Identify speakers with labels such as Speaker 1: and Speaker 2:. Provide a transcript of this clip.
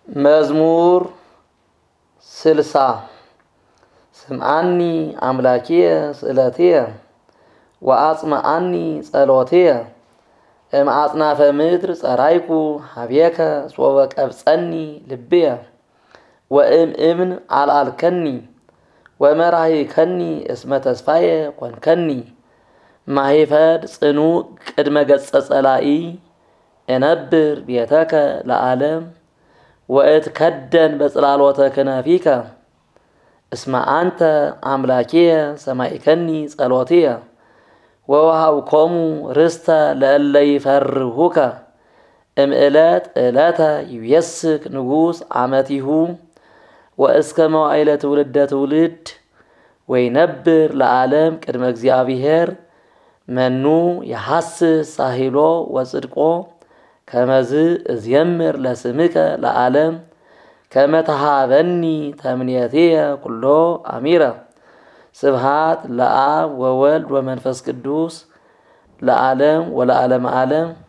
Speaker 1: መዝሙር 60 ስምዓኒ አምላኪየ ስእለትየ ወአጽምዓኒ ጸሎትየ እምአጽናፈ ምድር ጸራይኩ ሀቤከ ጾበ ቀብጸኒ ልብየ ወእምእምን አልአልከኒ ወመራሂከኒ እስመ ተስፋየ ኮንከኒ ማሂፈድ ጽኑዕ ቅድመ ገጸ ጸላኢ እነብር ቤተከ ለዓለም ወእትከደን በጽላሎተ ክነፊከ እስመ አንተ አምላኪየ ሰማዕከኒ ጸሎትየ ወወሃብኮሙ ርስተ ለእለ ይፈርሁከ እምዕለት ዕለተ ይቤስክ ንጉሥ ዓመቲሁ ወእስከ መዋዕለ ትውልደ ትውልድ ወይነብር ለዓለም ቅድመ እግዚአብሔር መኑ የሐስስ ሳሂሎ ወጽድቆ ከመዝ እዝየምር ለስምከ ለዓለም ከመተሃበኒ ተምኔትየ ኩሎ አሚረ ስብሃት ለአብ ወወልድ ወመንፈስ ቅዱስ ለዓለም ወለዓለመ ዓለም